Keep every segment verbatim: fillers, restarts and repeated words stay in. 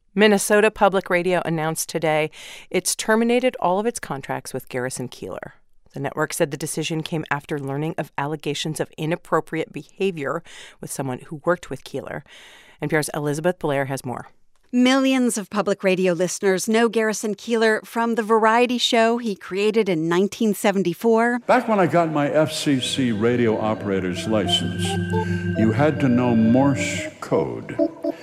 Minnesota Public Radio announced today it's terminated all of its contracts with Garrison Keillor. The network said the decision came after learning of allegations of inappropriate behavior with someone who worked with Keillor. N P R's Elizabeth Blair has more. Millions of public radio listeners know Garrison Keillor from the variety show he created in nineteen seventy-four. Back when I got my F C C radio operator's license, you had to know Morse code.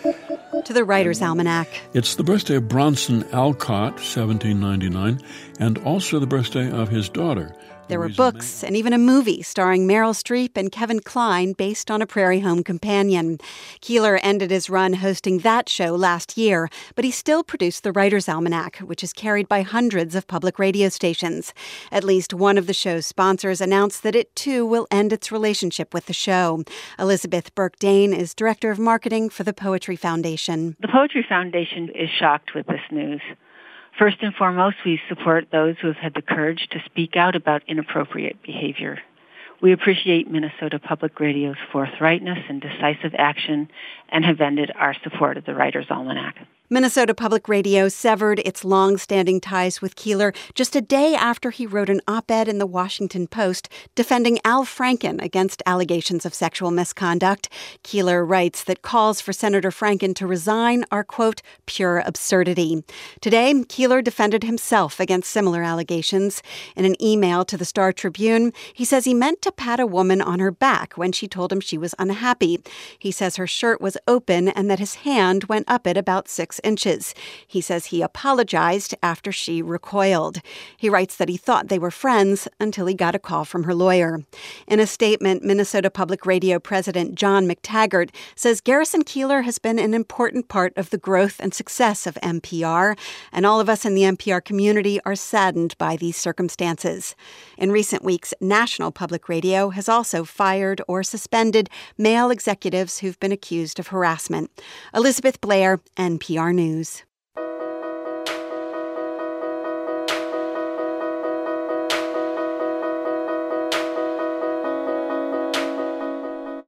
To the Writer's Almanac. It's the birthday of Bronson Alcott, seventeen ninety-nine, and also the birthday of his daughter. There were books and even a movie starring Meryl Streep and Kevin Kline based on A Prairie Home Companion. Keillor ended his run hosting that show last year, but he still produced the Writer's Almanac, which is carried by hundreds of public radio stations. At least one of the show's sponsors announced that it, too, will end its relationship with the show. Elizabeth Burke-Dane is Director of Marketing for the Poetry Foundation. The Poetry Foundation is shocked with this news. First and foremost, we support those who have had the courage to speak out about inappropriate behavior. We appreciate Minnesota Public Radio's forthrightness and decisive action and have ended our support of the Writer's Almanac. Minnesota Public Radio severed its long-standing ties with Keillor just a day after he wrote an op-ed in the Washington Post defending Al Franken against allegations of sexual misconduct. Keillor writes that calls for Senator Franken to resign are, quote, pure absurdity. Today, Keillor defended himself against similar allegations. In an email to the Star Tribune, he says he meant to pat a woman on her back when she told him she was unhappy. He says her shirt was open and that his hand went up it about six inches. He says he apologized after she recoiled. He writes that he thought they were friends until he got a call from her lawyer. In a statement, Minnesota Public Radio President John McTaggart says Garrison Keillor has been an important part of the growth and success of N P R, and all of us in the N P R community are saddened by these circumstances. In recent weeks, National Public Radio has also fired or suspended male executives who've been accused of harassment. Elizabeth Blair, N P R News.